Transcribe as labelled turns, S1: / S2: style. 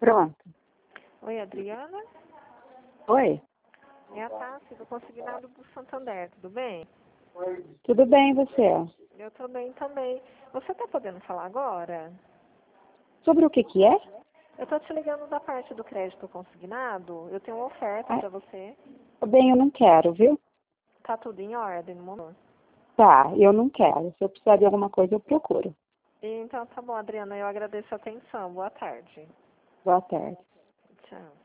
S1: Pronto.
S2: Oi, Adriana?
S1: Oi.
S2: É a Tassi do Consignado do Santander, tudo bem?
S1: Tudo bem, e você?
S2: Eu tô bem também. Você tá podendo falar agora?
S1: Sobre o que é?
S2: Eu tô te ligando da parte do crédito consignado. Eu tenho uma oferta pra você.
S1: Bem, eu não quero, viu?
S2: Tá tudo em ordem no momento?
S1: Tá, eu não quero. Se eu precisar de alguma coisa, eu procuro.
S2: Então tá bom, Adriana. Eu agradeço a atenção. Boa tarde.
S1: Boa tarde.
S2: Tchau.